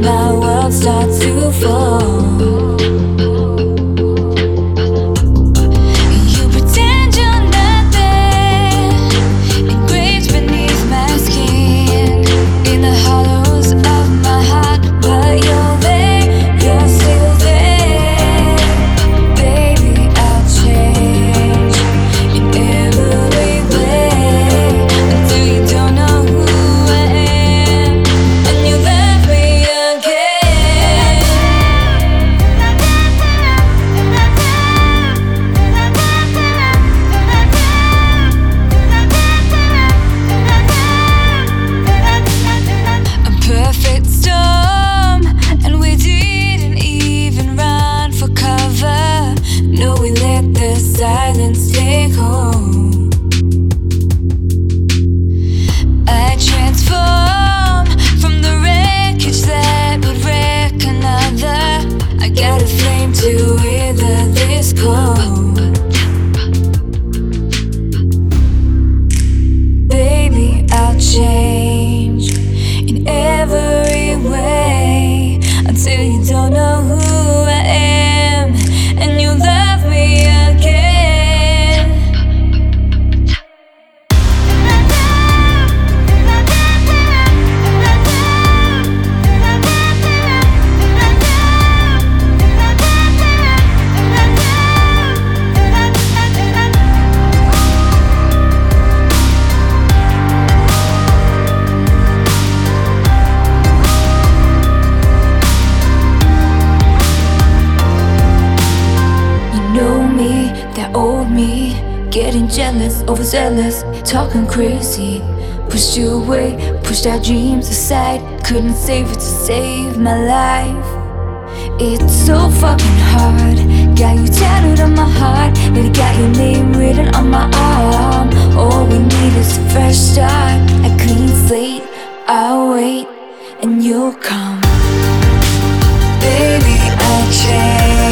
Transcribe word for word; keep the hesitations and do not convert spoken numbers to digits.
my world start to fall. You pretend you're not there, engraved beneath my skin, in the hollows of my heart, but you're there, you're still there. Baby, I'll change in every way until you don't know who I am, and you love me again. A perfect storm, and we didn't even run for cover. No, we let the silence take hold. I transform from the wreckage that would wreck another. I got a flame to wither this cold. Baby, I'll change in every way until you don't know who I am, and you love me again. You know me, that old me, getting jealous, overzealous, talking crazy. Pushed you away, pushed our dreams aside. Couldn't save it to save my life. It's so fucking hard. Got you tattooed on my heart, and it got your name written on my arm. All we need is a fresh start, a clean slate. I'll wait, and you'll come. Baby, I'll change